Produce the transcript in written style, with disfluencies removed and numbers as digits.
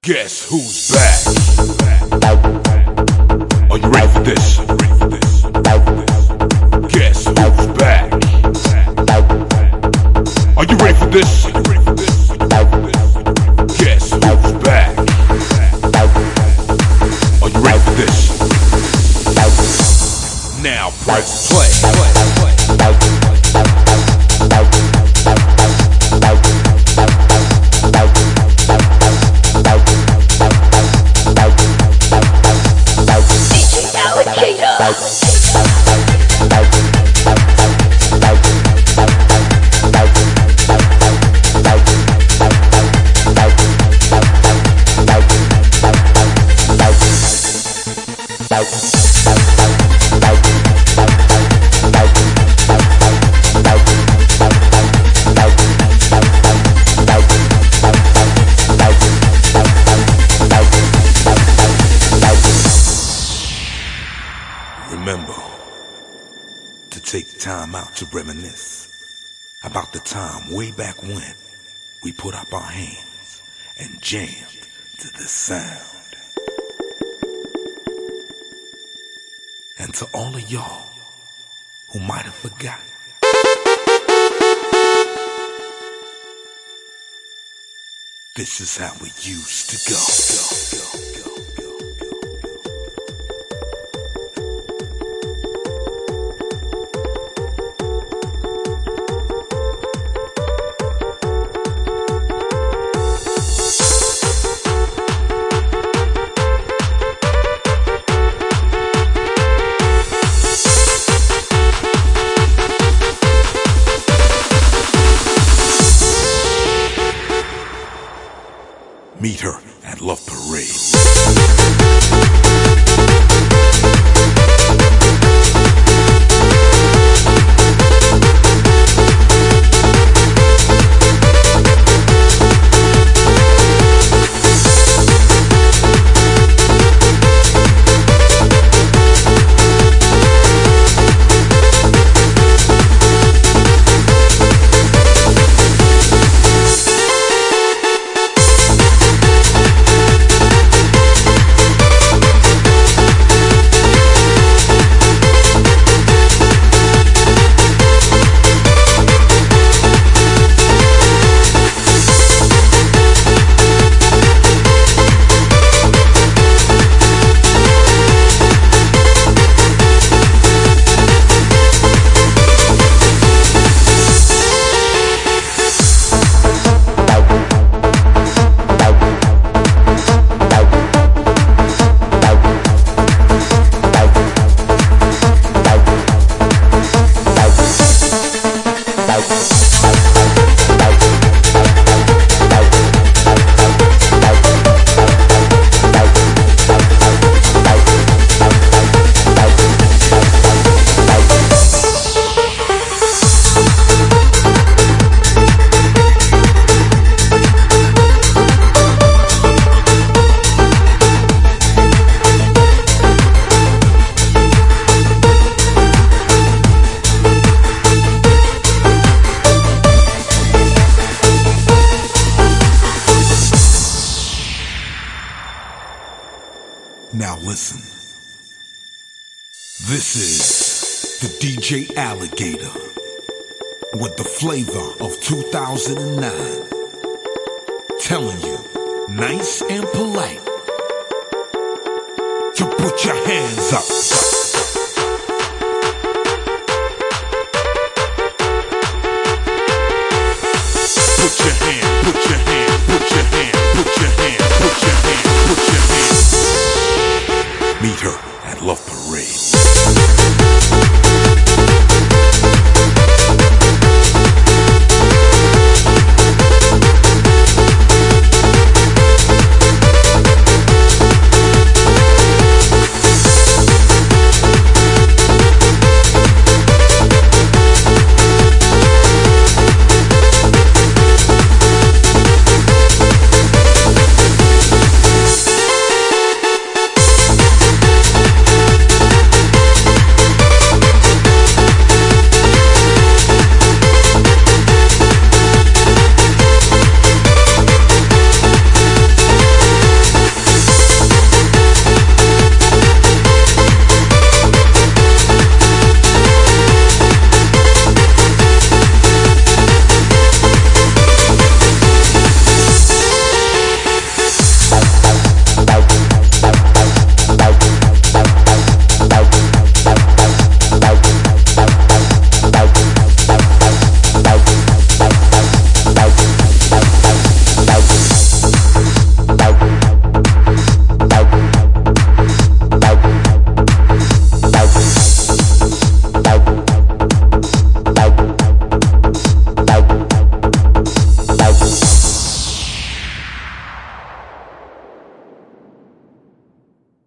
Guess who's back? Are you ready for this? Guess who's back? Are you ready for this? Guess who's back? Are you ready for this? Now press play. Remember to take time out to reminisce about the time way back when we put up our hands and jammed to this sound. And to all of y'all who might have forgotten, this is how we used to go. Meet her at Love Parade. Now listen, this is the DJ Alligator with the flavor of 2009, telling you, nice and polite, to put your hands up. Put your hand, put your hand, put your hand, put your hand.